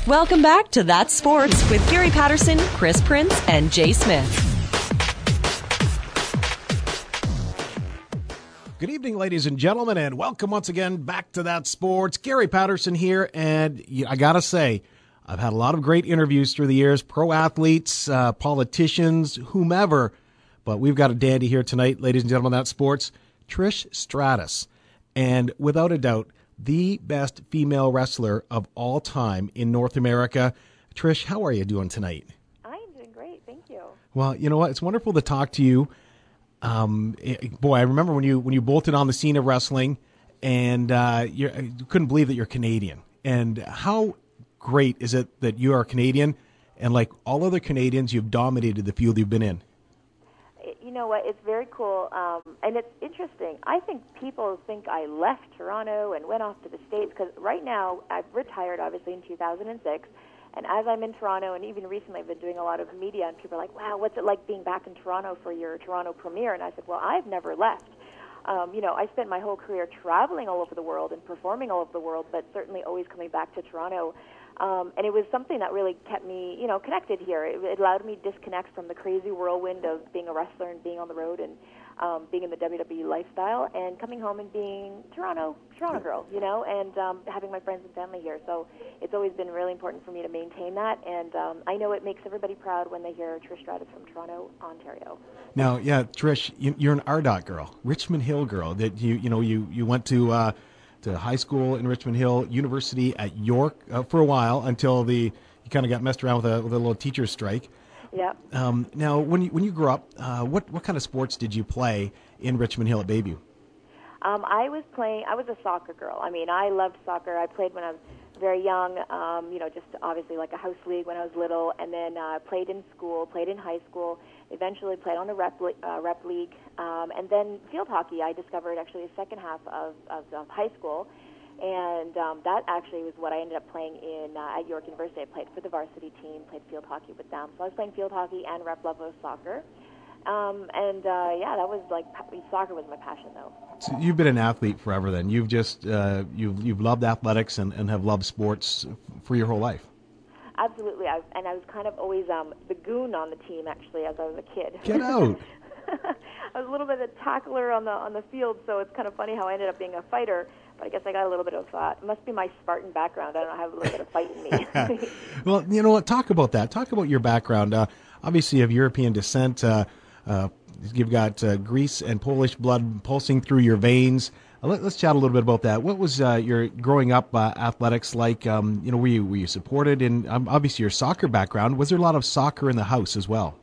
Welcome back to That's Sports with Gary Patterson, Chris Prince, and Jay Smith. Good evening, ladies and gentlemen, and welcome once again back to That Sports. Gary Patterson here, and I gotta say, I've had a lot of great interviews through the years, pro athletes, politicians, whomever, but we've got a dandy here tonight, ladies and gentlemen, That Sports, Trish Stratus, and without a doubt, the best female wrestler of all time in North America. Trish, how are you doing tonight? I am doing great, thank you. Well, you know what? It's wonderful to talk to you. Boy, I remember when you bolted on the scene of wrestling, and you couldn't believe that you're Canadian. And how great is it that you are Canadian, and like all other Canadians, you've dominated the field you've been in? You know what? It's very cool, and it's interesting. I think people think I left Toronto and went off to the States, because right now I've retired, obviously, in 2006, and as I'm in Toronto, and even recently I've been doing a lot of media, and people are like, wow, what's it like being back in Toronto for your Toronto premiere? And I said, well, I've never left. I spent my whole career traveling all over the world and performing all over the world, but certainly always coming back to Toronto. And it was something that really kept me, connected here. It allowed me to disconnect from the crazy whirlwind of being a wrestler and being on the road and being in the WWE lifestyle, and coming home and being Toronto girl, and having my friends and family here. So it's always been really important for me to maintain that, and I know it makes everybody proud when they hear Trish Stratus from Toronto, Ontario. Now, yeah, Trish, you're an RDOT girl, Richmond Hill girl. That you went to high school in Richmond Hill, university at York for a while until you kind of got messed around with a little teacher's strike. Yeah. Now, when you grew up, what kind of sports did you play in Richmond Hill at Bayview? I was a soccer girl. I mean, I loved soccer. I played when I was very young, just obviously like a house league when I was little, and then played in school, played in high school, eventually played on a rep league, and then field hockey I discovered actually the second half of high school, and that actually was what I ended up playing in at York University. I played for the varsity team, played field hockey with them, so I was playing field hockey and rep level soccer. That was like, soccer was my passion though. So you've been an athlete forever then. You've just, you've loved athletics and have loved sports for your whole life. Absolutely. I was kind of always the goon on the team, actually, as I was a kid. Get out. I was a little bit of a tackler on the field, so it's kind of funny how I ended up being a fighter. But I guess I got a little bit of, it must be my Spartan background. I don't know, I have a little bit of fight in me. Well, you know what? Talk about that. Talk about your background. Obviously, you have European descent. You've got Greece and Polish blood pulsing through your veins. Let's chat a little bit about that. What was your growing up athletics like? Were you supported in obviously your soccer background? Was there a lot of soccer in the house as well?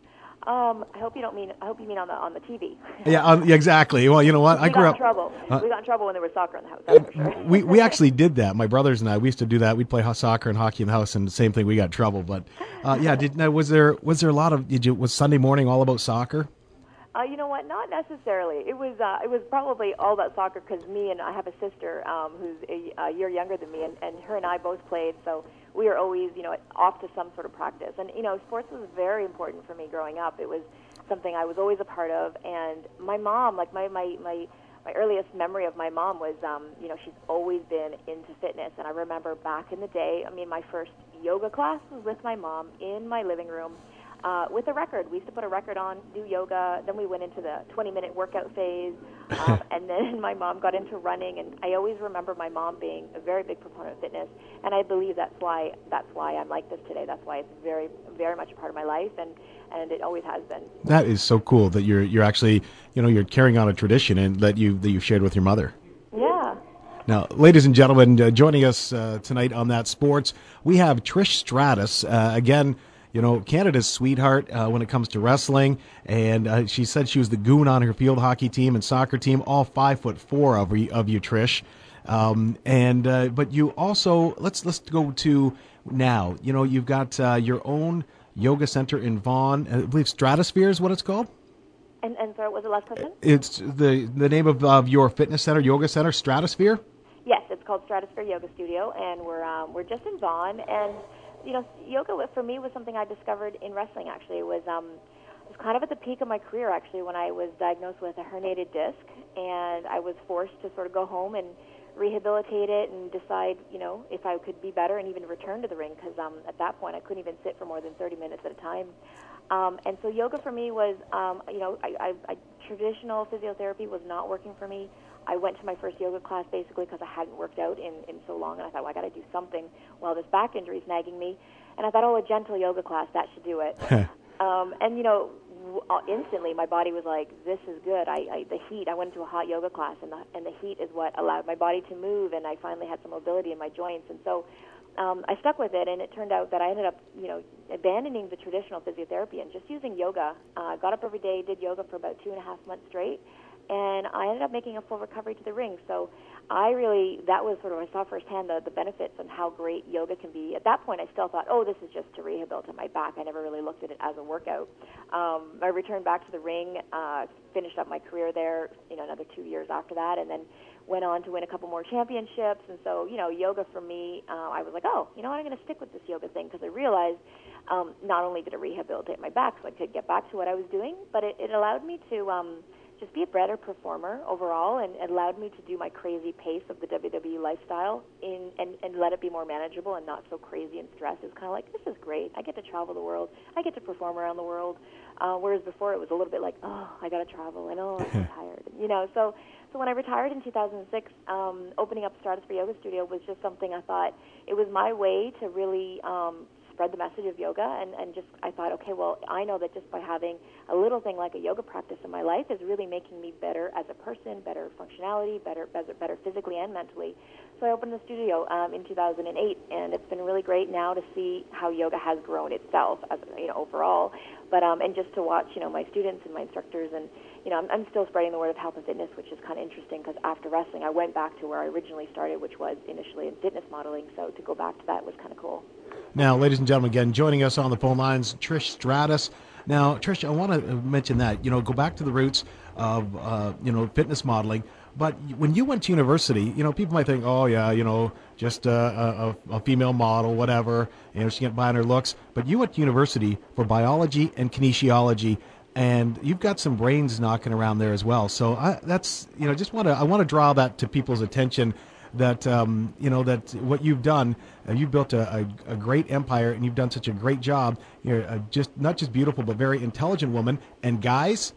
I hope you mean on the TV. Yeah, exactly. Well, you know what? We got in trouble when there was soccer in the house. That's for sure. we actually did that. My brothers and I, we used to do that. We'd play soccer and hockey in the house, and the same thing. We got in trouble. But was there a lot of? Was Sunday morning all about soccer? You know what? Not necessarily. It was probably all about soccer, because I have a sister who's a year younger than me, and her and I both played, so we were always, off to some sort of practice. And, sports was very important for me growing up. It was something I was always a part of. And my mom, like my earliest memory of my mom was, she's always been into fitness. And I remember back in the day, my first yoga class was with my mom in my living room. With a record. We used to put a record on, do yoga, then we went into the 20-minute workout phase, and then my mom got into running, and I always remember my mom being a very big proponent of fitness, and I believe that's why I'm like this today. That's why it's very, very much a part of my life, and it always has been. That is so cool that you're actually, you're carrying on a tradition and that you've shared with your mother. Yeah. Now, ladies and gentlemen, joining us tonight on That Sports, we have Trish Stratus, again, Canada's sweetheart when it comes to wrestling, and she said she was the goon on her field hockey team and soccer team, all 5'4" of you, Trish. But you also let's go to now. You've got your own yoga center in Vaughan. I believe Stratosphere is what it's called. And sorry, what was the last question? It's the name of your fitness center, yoga center, Stratosphere. Yes, it's called Stratosphere Yoga Studio, and we're just in Vaughan. And yoga for me was something I discovered in wrestling. Actually, it was kind of at the peak of my career. Actually, when I was diagnosed with a herniated disc, and I was forced to sort of go home and rehabilitate it and decide, if I could be better and even return to the ring, because at that point I couldn't even sit for more than 30 minutes at a time. And so yoga for me was, traditional physiotherapy was not working for me. I went to my first yoga class basically because I hadn't worked out in so long, and I thought, well, I got to do something while this back injury is nagging me. And I thought, a gentle yoga class, that should do it. And, instantly my body was like, this is good. The heat, I went to a hot yoga class, and the heat is what allowed my body to move, and I finally had some mobility in my joints. And so I stuck with it, and it turned out that I ended up, abandoning the traditional physiotherapy and just using yoga. Got up every day, did yoga for about 2.5 months straight, and I ended up making a full recovery to the ring. So that was sort of, I saw firsthand the benefits and how great yoga can be. At that point, I still thought, this is just to rehabilitate my back. I never really looked at it as a workout. I returned back to the ring, finished up my career there, another 2 years after that, and then went on to win a couple more championships. And so, yoga for me, I was like, I'm going to stick with this yoga thing, because I realized not only did it rehabilitate my back so I could get back to what I was doing, but it allowed me to just be a better performer overall, and it allowed me to do my crazy pace of the WWE lifestyle and let it be more manageable and not so crazy and stressed. It's kind of like, this is great. I get to travel the world. I get to perform around the world. Whereas before it was a little bit like, I got to travel. I know I'm tired. So when I retired in 2006, opening up Stratosphere Yoga Studio was just something I thought it was my way to really spread the message of yoga, and just I thought, okay, well, I know that just by having a little thing like a yoga practice in my life is really making me better as a person, better functionality, better physically and mentally. So I opened the studio in 2008, and it's been really great now to see how yoga has grown itself, as overall. But and just to watch my students and my instructors, and I'm still spreading the word of health and fitness, which is kind of interesting, because after wrestling I went back to where I originally started, which was initially in fitness modeling. So to go back to that was kind of cool. Now, ladies and gentlemen, again, joining us on the phone lines, Trish Stratus. Now, Trish, I want to mention that, go back to the roots of, fitness modeling. But when you went to university, people might think, just a female model, whatever, she can get by on her looks. But you went to university for biology and kinesiology, and you've got some brains knocking around there as well. So I want to draw that to people's attention, that that what you've done, you've built a great empire, and you've done such a great job. You're just not just beautiful, but very intelligent woman. And guys,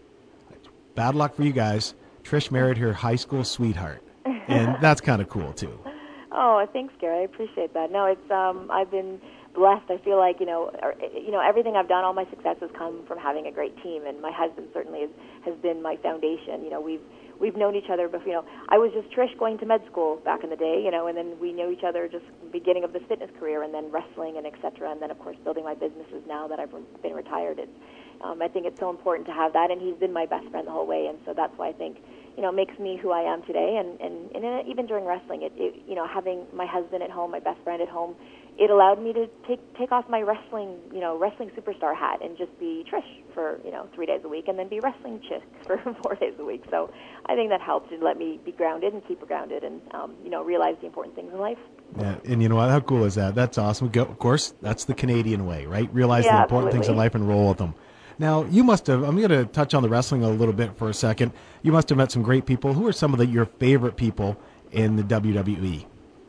bad luck for you guys. Trish married her high school sweetheart, and that's kind of cool too. Oh, thanks, Gary. I appreciate that. No, it's I've been blessed. I feel like everything I've done, all my successes come from having a great team, and my husband certainly has been my foundation. We've known each other before. I was just Trish going to med school back in the day, and then we knew each other just beginning of this fitness career, and then wrestling and et cetera, and then of course building my businesses now that I've been retired. I think it's so important to have that, and he's been my best friend the whole way, and so that's why I think makes me who I am today. And even during wrestling, having my husband at home, my best friend at home, it allowed me to take off my wrestling superstar hat and just be Trish for 3 days a week, and then be wrestling chick for 4 days a week. So I think that helped to let me be grounded and keep grounded, and realize the important things in life. Yeah, and how cool is that? That's awesome. Of course, that's the Canadian way, right? Realize the important things in life and roll with them. Now, you must have, I'm going to touch on the wrestling a little bit for a second. You must have met some great people. Who are some of your favorite people in the WWE?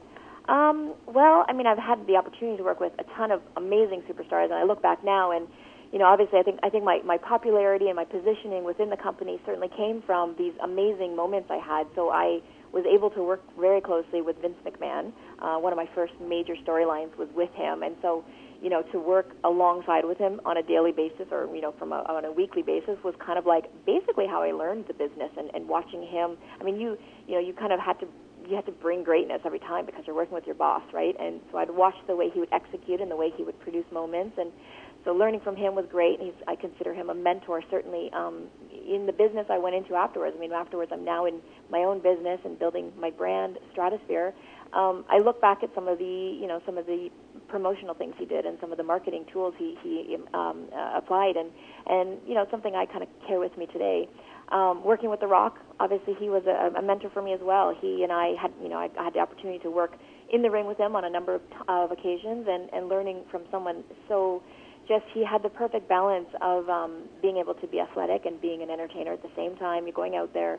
Well, I've had the opportunity to work with a ton of amazing superstars, and I look back now, and obviously I think my popularity and my positioning within the company certainly came from these amazing moments I had. So I was able to work very closely with Vince McMahon. One of my first major storylines was with him, and so to work alongside with him on a daily basis, or on a weekly basis, was kind of like basically how I learned the business. And watching him, you kind of had to bring greatness every time, because you're working with your boss, right? And so I'd watch the way he would execute and the way he would produce moments, and so learning from him was great. And I consider him a mentor, certainly in the business I went into afterwards. Afterwards I'm now in my own business and building my brand, Stratosphere. I look back at some of the promotional things he did and some of the marketing tools he applied, and something I kind of carry with me today. Working with The Rock, obviously he was a mentor for me as well. He and I had, I had the opportunity to work in the ring with him on a number of occasions, and learning from someone so he had the perfect balance of being able to be athletic and being an entertainer at the same time. You're going out there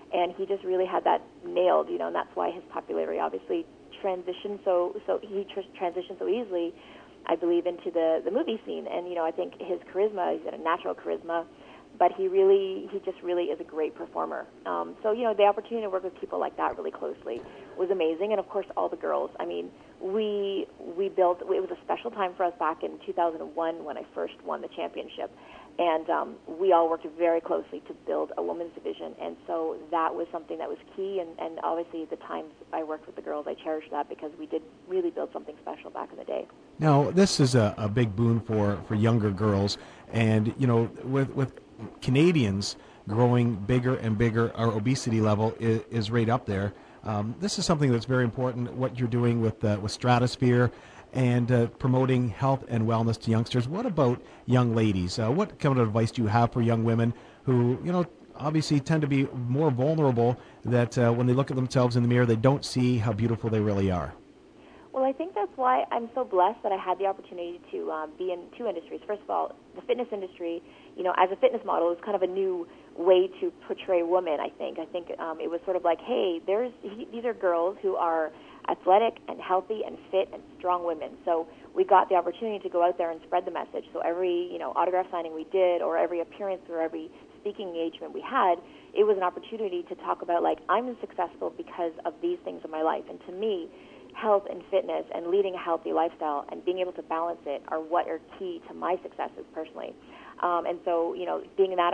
and he just really had that nailed, and that's why his popularity obviously transitioned transitioned so easily, I believe, into the movie scene. And I think his charisma, he's got a natural charisma, but he just really is a great performer. So the opportunity to work with people like that really closely was amazing. And of course, all the girls. I mean, we built. It was a special time for us back in 2001 when I first won the championship, and we all worked very closely to build a women's division. And so that was something that was key. And obviously, the times I worked with the girls, I cherished that because we did really build something special back in the day. Now, this is a big boon for younger girls, and with Canadians growing bigger and bigger, our obesity level is right up there. This is something that's very important, what you're doing with Stratosphere and promoting health and wellness to youngsters. What about young ladies? What kind of advice do you have for young women who, obviously tend to be more vulnerable, that when they look at themselves in the mirror, they don't see how beautiful they really are? Well, I think that's why I'm so blessed that I had the opportunity to be in two industries. First of all, the fitness industry, as a fitness model, is kind of a new way to portray women, I think. It was sort of like, hey, these are girls who are athletic and healthy and fit and strong women. So we got the opportunity to go out there and spread the message. So every, autograph signing we did, or every appearance or every speaking engagement we had, it was an opportunity to talk about, like, I'm successful because of these things in my life. And to me, health and fitness and leading a healthy lifestyle and being able to balance it are what are key to my successes personally. And so, being in that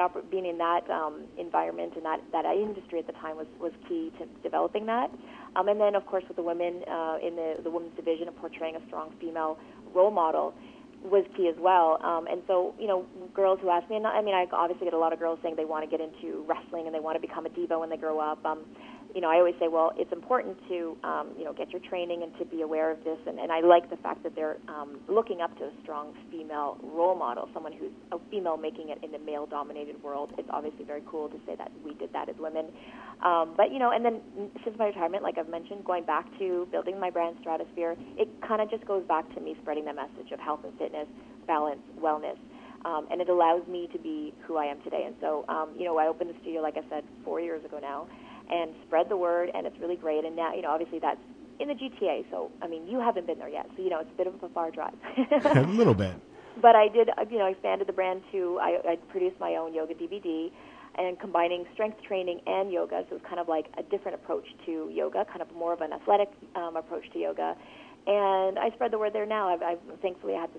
environment and that industry at the time was key to developing that. And then, of course, with the women in the women's division and portraying a strong female role model was key as well. And so, girls who ask me, and I obviously get a lot of girls saying they want to get into wrestling and they want to become a diva when they grow up. I always say, well, it's important to, get your training and to be aware of this. And I like the fact that they're looking up to a strong female role model, someone who's a female making it in the male-dominated world. It's obviously very cool to say that we did that as women. But, and then since my retirement, like I've mentioned, going back to building my brand Stratosphere, it kind of just goes back to me spreading that message of health and fitness, balance, wellness. And it allows me to be who I am today. And so, I opened the studio, like I said, 4 years ago now, and spread the word, and it's really great. And now, obviously that's in the GTA, so, you haven't been there yet, so, it's a bit of a far drive. A little bit. But I did, expanded the brand to, I produced my own yoga DVD, and combining strength training and yoga, so it's kind of like a different approach to yoga, kind of more of an athletic approach to yoga. And I spread the word there now. I've thankfully had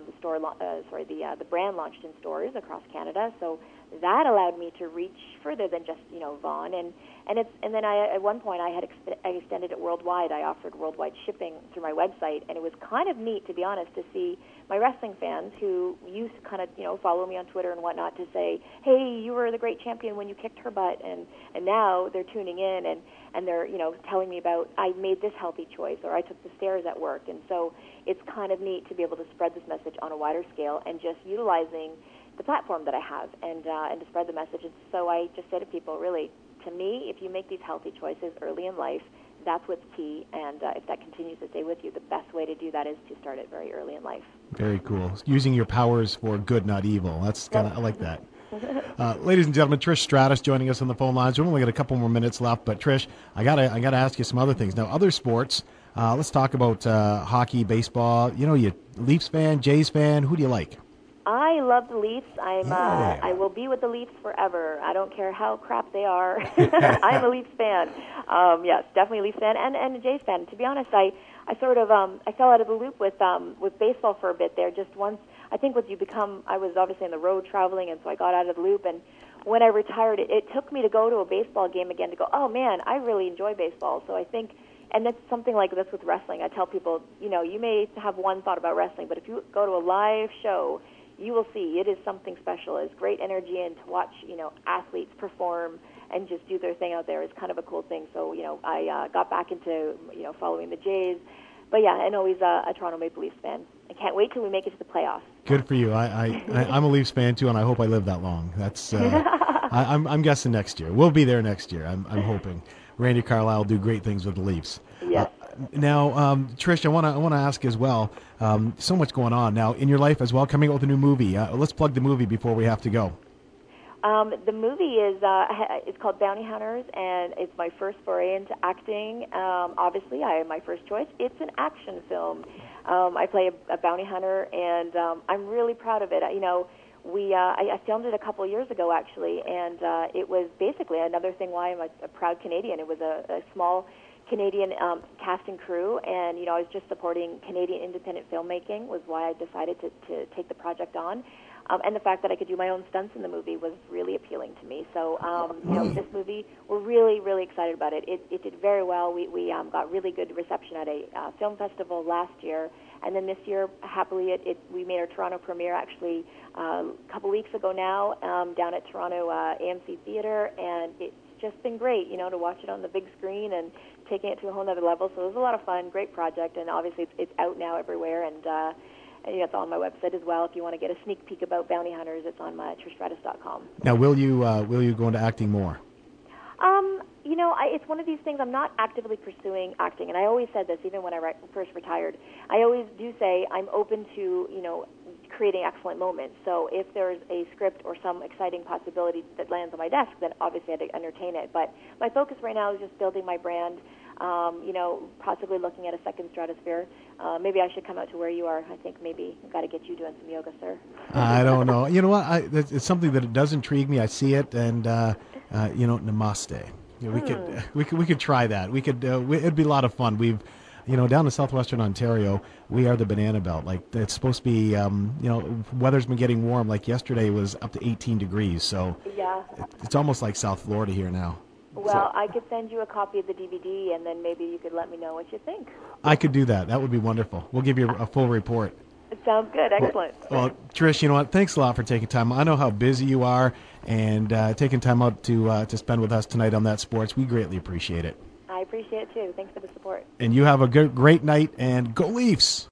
the brand launched in stores across Canada, so that allowed me to reach further than just Vaughan. And then at one point I extended it worldwide. I offered worldwide shipping through my website, and it was kind of neat, to be honest, to see my wrestling fans who used to kind of follow me on Twitter and whatnot to say, hey, you were the great champion when you kicked her butt, and now they're tuning in and they're telling me about, I made this healthy choice, or I took the stairs at work. And so it's kind of neat to be able to spread this message on a wider scale and just utilizing the platform that I have and to spread the message. And so I just say to people, really, to me, if you make these healthy choices early in life, that's what's key. And if that continues to stay with you, the best way to do that is to start it very early in life. Very cool. Using your powers for good, not evil. That's kind of, I like that. Ladies and gentlemen, Trish Stratus joining us on the phone lines. We've only got a couple more minutes left, but Trish, I gotta ask you some other things. Now, other sports, let's talk about hockey, baseball. You Leafs fan, Jays fan, who do you like? I love the Leafs. I will be with the Leafs forever. I don't care how crap they are. I'm a Leafs fan. Yes, definitely a Leafs fan and a Jays fan. To be honest, I sort of I fell out of the loop with baseball for a bit there. Just once, I think I was obviously on the road traveling, and so I got out of the loop. And when I retired, it took me to go to a baseball game again to go, oh man, I really enjoy baseball. So I think. And that's something like this with wrestling. I tell people, you may have one thought about wrestling, but if you go to a live show, you will see it is something special. It's great energy, and to watch, athletes perform and just do their thing out there is kind of a cool thing. So, I got back into, following the Jays. But yeah, and always a Toronto Maple Leafs fan. I can't wait till we make it to the playoffs. Good for you. I'm a Leafs fan too, and I hope I live that long. That's I'm guessing next year. We'll be there next year. I'm hoping. Randy Carlyle will do great things with the Leafs. Yes. Now, Trish, I want to ask as well. So much going on now in your life as well. Coming out with a new movie. Let's plug the movie before we have to go. The movie is it's called Bounty Hunters, and it's my first foray into acting. Obviously, my first choice. It's an action film. I play a bounty hunter, and I'm really proud of it. I filmed it a couple of years ago, actually, and it was basically another thing why I'm a proud Canadian. It was a small Canadian cast and crew, and I was just supporting Canadian independent filmmaking was why I decided to take the project on. And the fact that I could do my own stunts in the movie was really appealing to me. So, this movie, we're really, really excited about it. It did very well. We got really good reception at a film festival last year. And then this year, happily, we made our Toronto premiere actually a couple weeks ago now down at Toronto AMC Theatre. And it's just been great, to watch it on the big screen and taking it to a whole other level. So it was a lot of fun, great project. And obviously it's out now everywhere. And it's on my website as well. If you want to get a sneak peek about Bounty Hunters, it's on my trishstratus.com. Now, will you go into acting more? It's one of these things. I'm not actively pursuing acting, and I always said this even when I first retired. I always do say I'm open to, creating excellent moments. So if there's a script or some exciting possibility that lands on my desk, then obviously I'd entertain it. But my focus right now is just building my brand, possibly looking at a second Stratosphere. Maybe I should come out to where you are. I think maybe I've got to get you doing some yoga, sir. I don't know. You know what? It's something that does intrigue me. I see it, and namaste. We could try that. It'd be a lot of fun. We've, down in southwestern Ontario, we are the banana belt. Like, it's supposed to be, weather's been getting warm. Like yesterday was up to 18 degrees. So yeah, it's almost like South Florida here now. Well, I could send you a copy of the DVD, and then maybe you could let me know what you think. I could do that. That would be wonderful. We'll give you a full report. It sounds good. Excellent. Well, Trish, you know what? Thanks a lot for taking time. I know how busy you are, and taking time out to spend with us tonight on That Sports. We greatly appreciate it. I appreciate it, too. Thanks for the support. And you have a great night, and go Leafs!